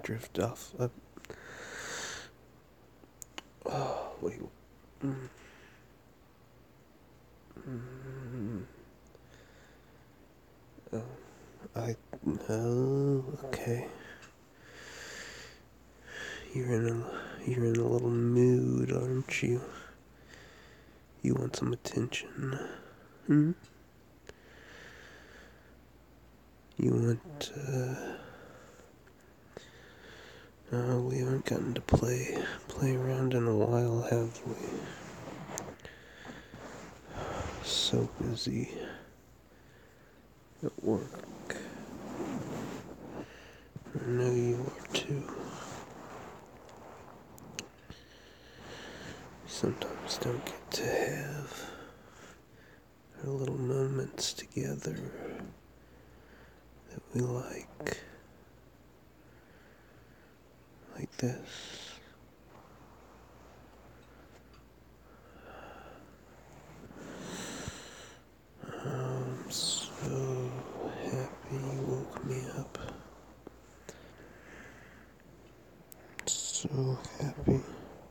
drift off. Oh, wait. Mm, mm, oh, I. Oh, okay. You're in a little mood, aren't you? You want some attention? Hmm? You want, we haven't gotten to play around in a while, have we? So busy at work. I know you are too. Sometimes don't get to have our little moments together that we like this. I'm so happy you woke me up. So happy.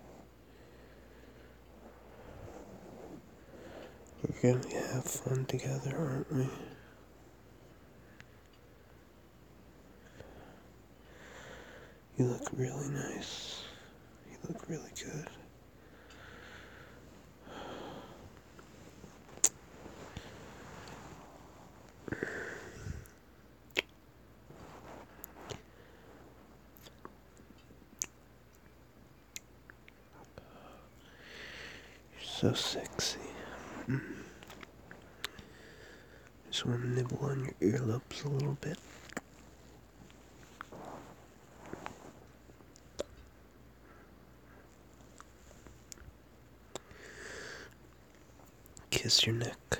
We're gonna have fun together, aren't we? You look really nice. You look really good. You're so sexy. Just want to nibble on your earlobes a little bit. Kiss your neck.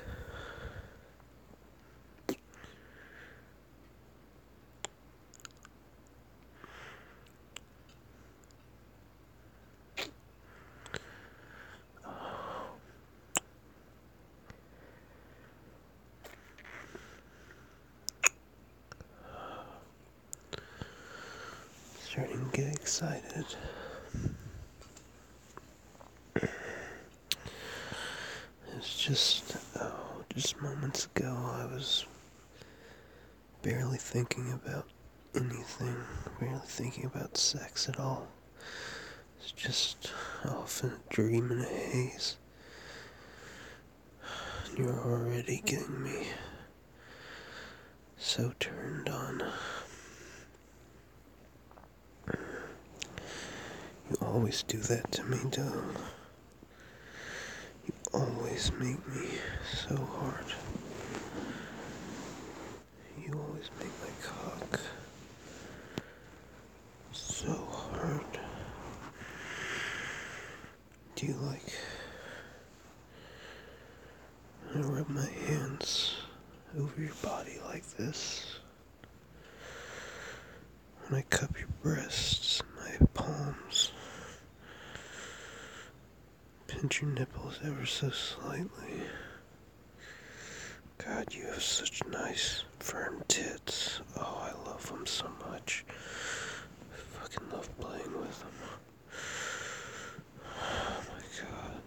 Starting to get excited. It's just moments ago I was barely thinking about anything, barely thinking about sex at all. It's just off in a dream in a haze. And you're already getting me so turned on. You always do that to me, Dylan. You always make me so hard. You always make my cock so hard. Do you like when I rub my hands over your body like this? When I cup your breasts, my palms, pinch your nipples ever so slightly. God, you have such nice, firm tits. Oh, I love them so much. I fucking love playing with them. Oh my God.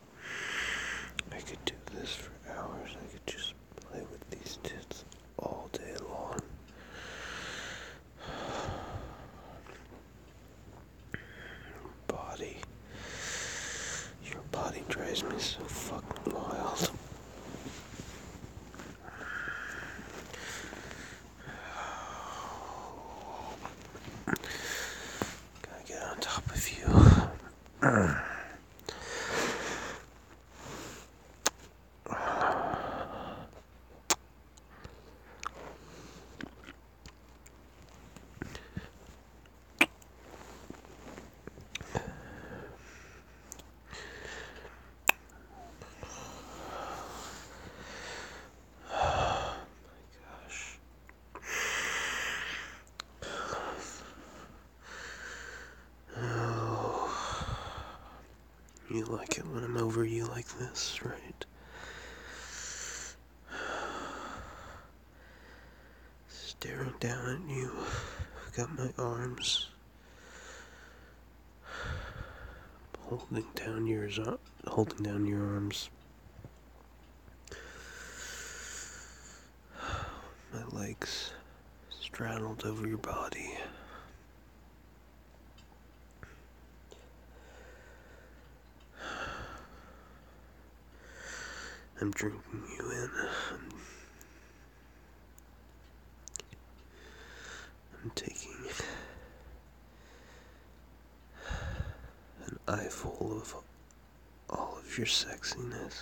I could do this for hours. I could just play with these tits all day long. Body. Your body drives me so fucking wild. Gotta get on top of you. You like it when I'm over you like this, right? Staring down at you. I've got my arms holding down your arms. My legs straddled over your body. I'm drinking you in. I'm taking an eyeful of all of your sexiness.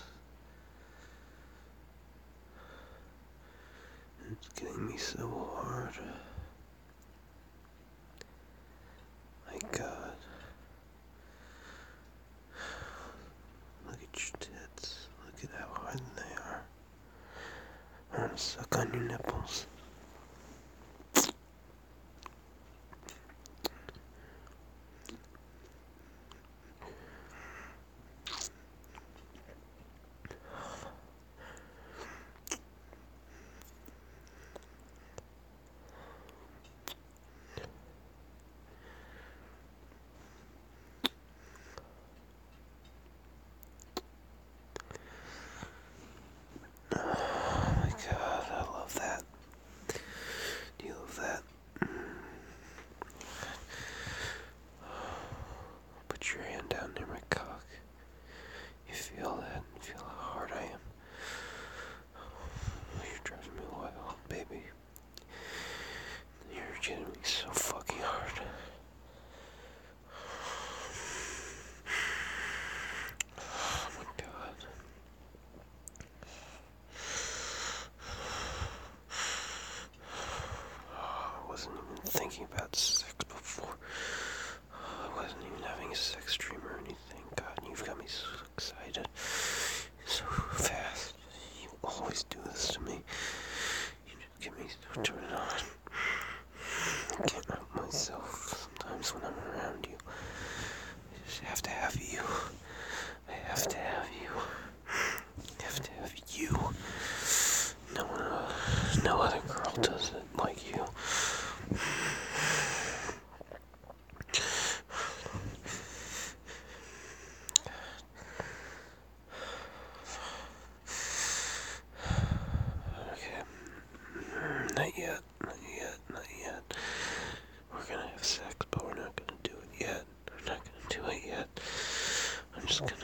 It's getting me so hard. My God. Look at your tits. Look at how hard they are. I want to suck on your nipples. Oh my God, I love that. Do you love that? Put your hand down near my cock. You feel that? You feel how hard I am? You're driving me wild, baby. You're getting me so fucking hard. Oh my God. I wasn't even thinking about sex before. I wasn't even having a sex dream or anything. God, you've got me so excited. So fast. You always do this to me. You just get me so turned on. I can't help myself sometimes when I'm around you. I just have to have you. I have to have you. I have to have you. No other girl does it like you. Okay. Not yet. We're gonna have sex, but we're not gonna do it yet. I'm just gonna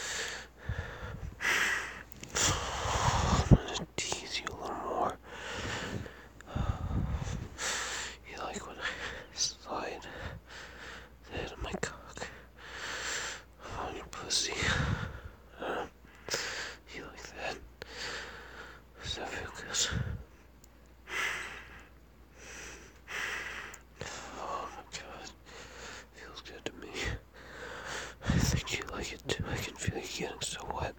tease you a little more. You like when I slide the head of my cock on your pussy? You like that? Does that feel good? Oh my God, feels good to me. I think you like it too. I can feel you getting so wet.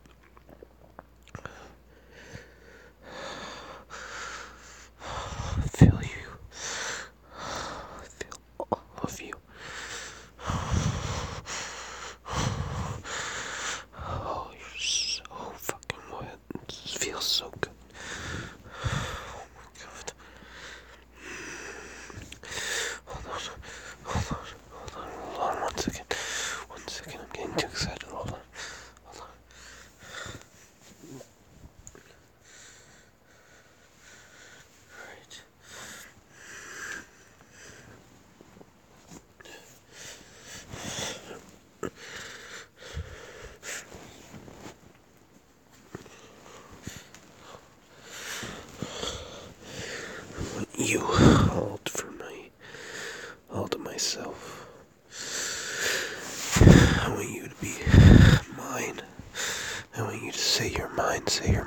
I feel you. I feel all of you. Oh, you're so fucking wet. It just feels so good. Oh my God. Hold on 1 second. 1 second, I'm getting too excited. Hold on. Alright. You all to myself. I want you to be mine. I want you to say you're mine.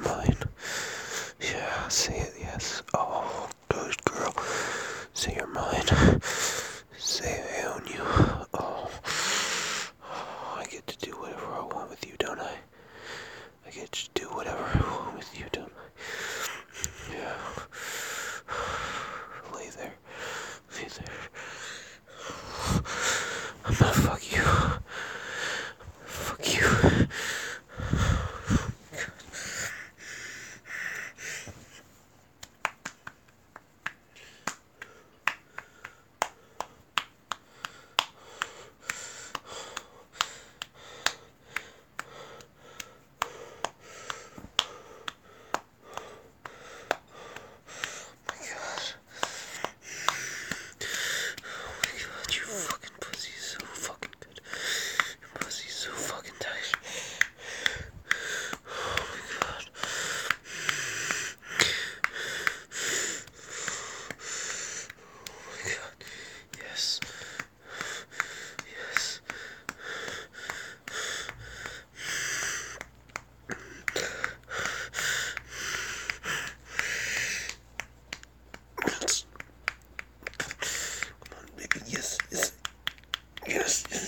Yeah, say it, yes. Oh, good girl. Say you're mine. Say I own you. Oh, I get to do whatever I want with you, don't I? I get to do whatever I want with you, don't I? Yeah. Lay there. I'm gonna fuck you. Fuck you.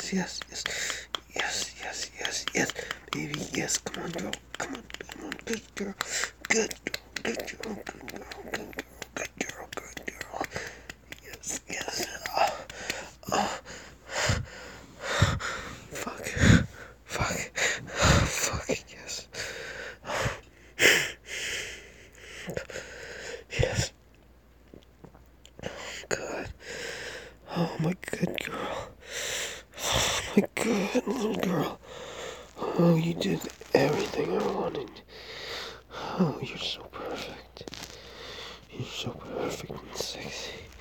yes, yes, yes, yes, yes, yes, baby, yes, come on, girl, come on, good girl, good girl, good girl, good girl, good girl, good girl, good girl, yes, yes, oh, fuck, fuck, fuck, yes, yes, good, oh my good girl, oh my good little girl, oh, you did everything I wanted. Oh, you're so perfect. You're so perfect and sexy.